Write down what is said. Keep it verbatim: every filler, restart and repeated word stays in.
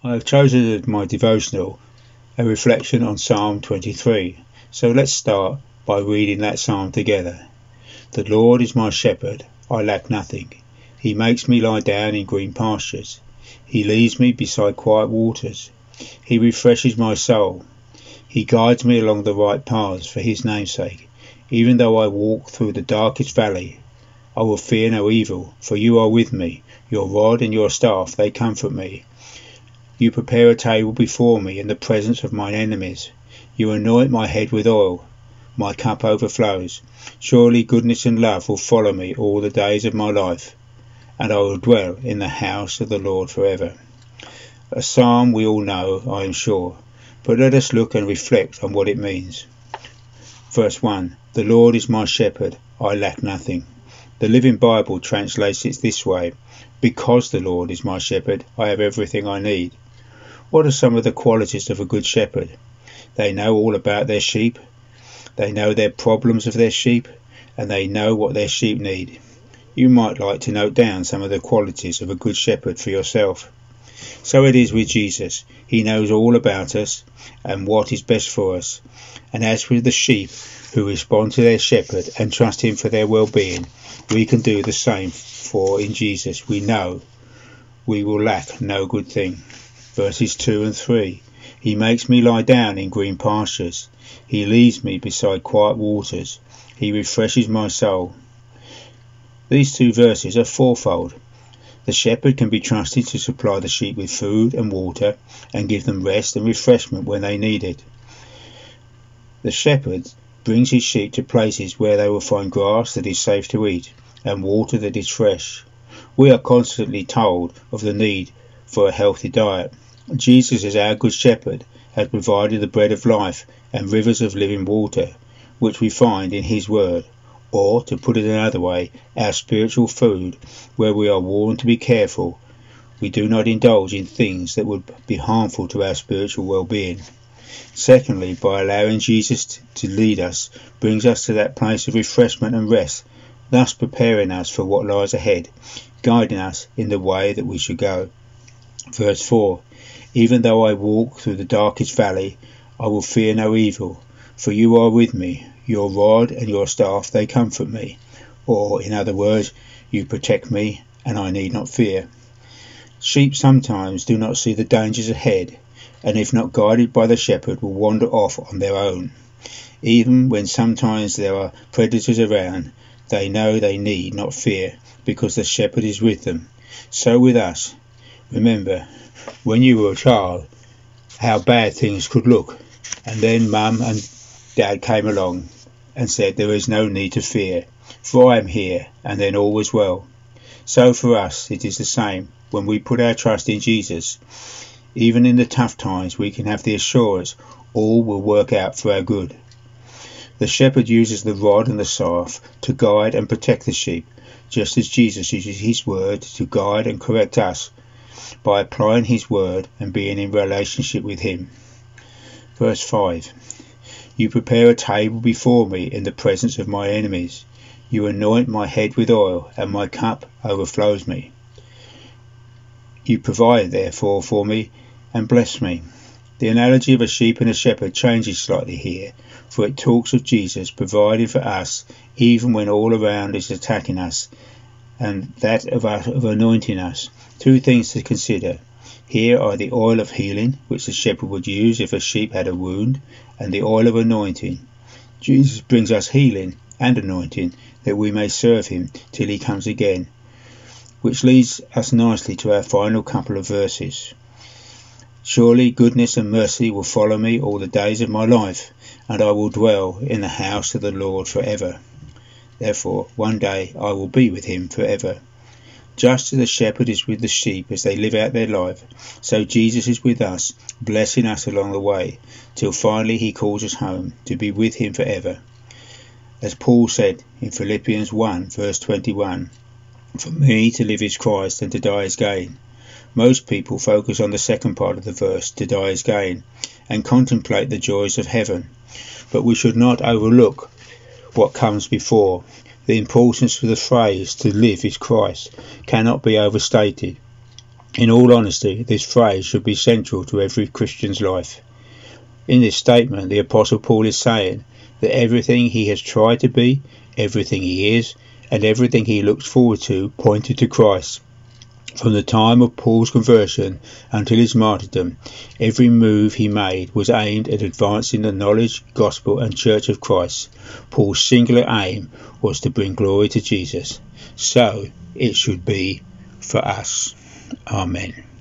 I have chosen as my devotional a reflection on Psalm twenty-three, so let's start by reading that psalm together. The Lord is my shepherd, I lack nothing. He makes me lie down in green pastures. He leads me beside quiet waters. He refreshes my soul. He guides me along the right paths for his name's sake. Even though I walk through the darkest valley, I will fear no evil, for you are with me. Your rod and your staff, they comfort me. You prepare a table before me in the presence of mine enemies. You anoint my head with oil. My cup overflows. Surely goodness and love will follow me all the days of my life, and I will dwell in the house of the Lord forever. A psalm we all know, I am sure, but let us look and reflect on what it means. Verse one. The Lord is my shepherd, I lack nothing. The Living Bible translates it this way: because the Lord is my shepherd, I have everything I need. What are some of the qualities of a good shepherd? They know all about their sheep. They know their problems of their sheep, and they know what their sheep need. You might like to note down some of the qualities of a good shepherd for yourself. So it is with Jesus. He knows all about us and what is best for us. And as with the sheep who respond to their shepherd and trust him for their well-being, we can do the same, for in Jesus we know we will lack no good thing. Verses two and three. He makes me lie down in green pastures. He leads me beside quiet waters. He refreshes my soul. These two verses are fourfold. The shepherd can be trusted to supply the sheep with food and water and give them rest and refreshment when they need it. The shepherd brings his sheep to places where they will find grass that is safe to eat and water that is fresh. We are constantly told of the need for a healthy diet. Jesus, as our good shepherd, has provided the bread of life and rivers of living water, which we find in his word, or, to put it another way, our spiritual food, where we are warned to be careful we do not indulge in things that would be harmful to our spiritual well-being. Secondly, by allowing Jesus to lead us, brings us to that place of refreshment and rest, thus preparing us for what lies ahead, guiding us in the way that we should go. Verse four. Even though I walk through the darkest valley, I will fear no evil, for you are with me. Your rod and your staff, they comfort me. Or, in other words, you protect me, and I need not fear. Sheep sometimes do not see the dangers ahead, and if not guided by the shepherd, will wander off on their own. Even when sometimes there are predators around, they know they need not fear, because the shepherd is with them. So with us. Remember, when you were a child, how bad things could look, and then Mum and Dad came along and said there is no need to fear, for I am here, and then all was well. So for us it is the same. When we put our trust in Jesus, even in the tough times, we can have the assurance all will work out for our good. The shepherd uses the rod and the staff to guide and protect the sheep, just as Jesus uses his word to guide and correct us by applying his word and being in relationship with him. Verse five. You prepare a table before me in the presence of my enemies. You anoint my head with oil, and my cup overflows me. You provide, therefore, for me, and bless me. The analogy of a sheep and a shepherd changes slightly here, for it talks of Jesus providing for us even when all around is attacking us, and that of, us, of anointing us. Two things to consider. Here are the oil of healing, which the shepherd would use if a sheep had a wound, and the oil of anointing. Jesus brings us healing and anointing that we may serve him till he comes again, which leads us nicely to our final couple of verses. Surely goodness and mercy will follow me all the days of my life, and I will dwell in the house of the Lord forever. Therefore, one day I will be with him forever. Just as the shepherd is with the sheep as they live out their life, so Jesus is with us, blessing us along the way, till finally he calls us home to be with him forever. As Paul said in Philippians one, verse twenty-one, for me to live is Christ and to die is gain. Most people focus on the second part of the verse, to die is gain, and contemplate the joys of heaven. But we should not overlook what comes before. The importance of the phrase, to live is Christ, cannot be overstated. In all honesty, this phrase should be central to every Christian's life. In this statement, the Apostle Paul is saying that everything he has tried to be, everything he is, and everything he looks forward to pointed to Christ. From the time of Paul's conversion until his martyrdom, every move he made was aimed at advancing the knowledge, gospel and church of Christ. Paul's singular aim was to bring glory to Jesus. So it should be for us. Amen.